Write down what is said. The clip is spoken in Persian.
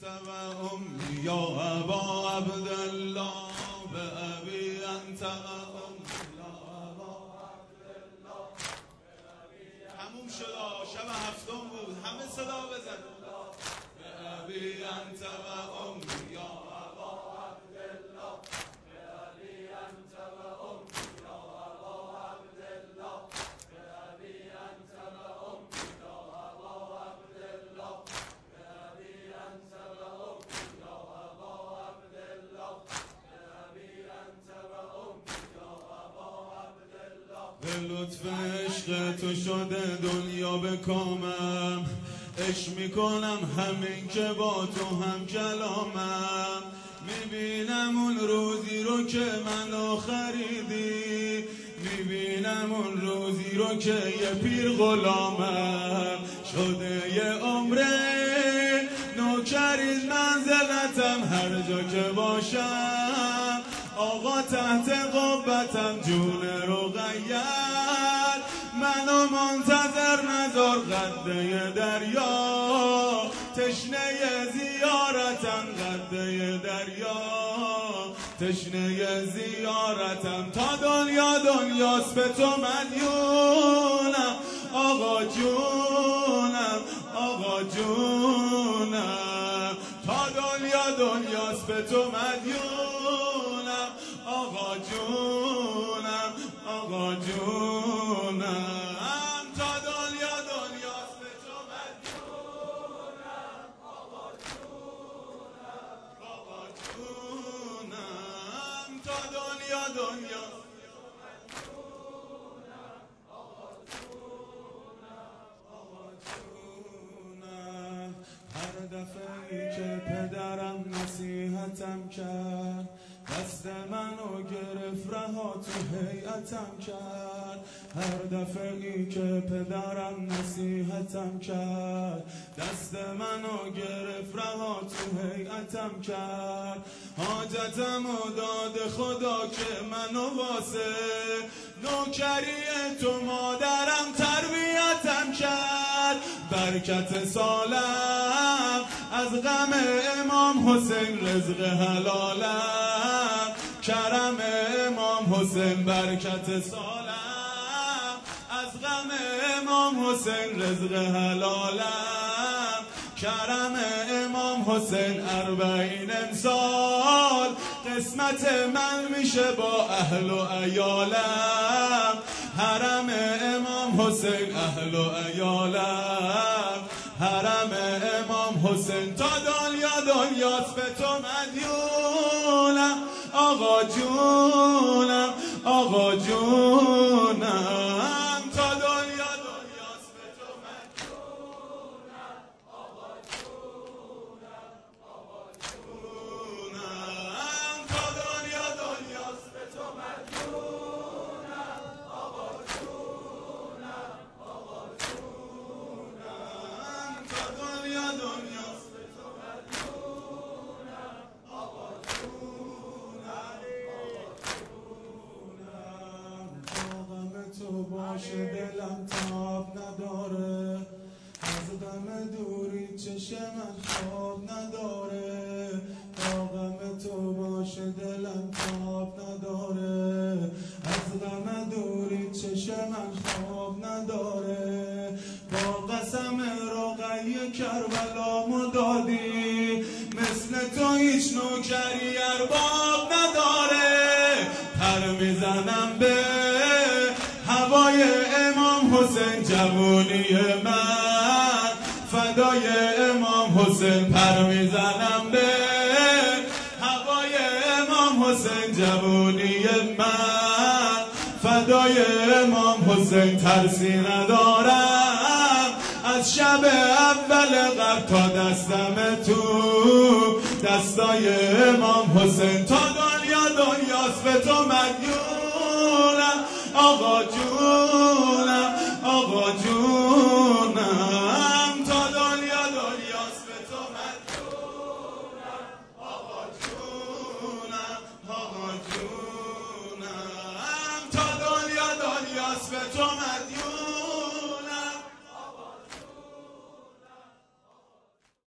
انت و امی یا ابا عبدالله به ابی انت و امی یا ابا عبدالله تموم شد. شب هفتم بود، همه صدا بزن. به ابی انت و امی یا ابا عبدالله به ابی انت و امی یا ابا عبدالله به ابی انت و امی یا ابا عبدالله به ابی انت و امی یا ابا عبدالله به ابی انت و امی یا ابا عبدالله. به لطف عشق تو شده دنیا به کامم، عشق میکنم همین که با تو هم کلامم. میبینم اون روزی رو که منو خریدی، میبینم اون روزی رو که یه پیر غلامم شده یه عمره نوکرید منزلتم هر جا که باشم. آقا تحت قبتم جون رقیه منو منتظر نذار قده دریا، تشنه زیارتم قده دریا، تشنه زیارتم. تا دنیا دنیاست به تو مدیونم آقا جونم آقا جونم. تا دنیا دنیاست به تو مدیونم آقا جونم آقا جونم. تا دنیا دنیاست به تو مدیونم آقا جونم آقا جونم. تا دنیا دنیاست به تو مدیونم آقا جونم آقا جونم. هر دفعه که پدرم نصیحتم کرد دست منو گرفت رها تو هیئتم کرد. هر دفعه که پدرم نصیحتم کرد دست منو گرفت رها تو هیئتم کرد. حاجتمو داد خدا که منو واسه نوکری تو مادرم تربیتم کرد. برکت سالم از غم امام حسین رزق حلالم، کرم امام حسین برکت سالم از غم امام حسین رزق حلالم، کرم امام حسین 40 امسال قسمت من میشه با اهل و عیالم. حرم امام حسین اهل و عیالم، حرم امام حسین. تا دنیا دنیاست به تو مدیونم آقا جونم آقا جونم. تا دنیا دنیاست به تو مدیونم آقا جونم آقا جونم. تا دنیا دنیاست به تو مدیونم آقا جونم آقا جونم. تا دنیا دنیاست به تو مدیونم آقا جونم آقا جونم. تا غم تو باشه دلم تاب نداره، از غم دوری چشم من خواب نداره. تا غم تو باشه دلم تاب نداره، از غم دوری چشم من خواب نداره. با قسم رقیه کربلامو دادی، مثل تو هیچ نوکری ارباب نداره. پر میزنم به هوای امام حسین جوونی من، فدای امام حسین. پر میزنم به هوای امام حسین جوونی من، فدای امام حسین. ترسی ندارم از شب اول قبل تا دستم تو دستای امام حسین. تا دنیا دنیاست به تو مدیونم آقا جون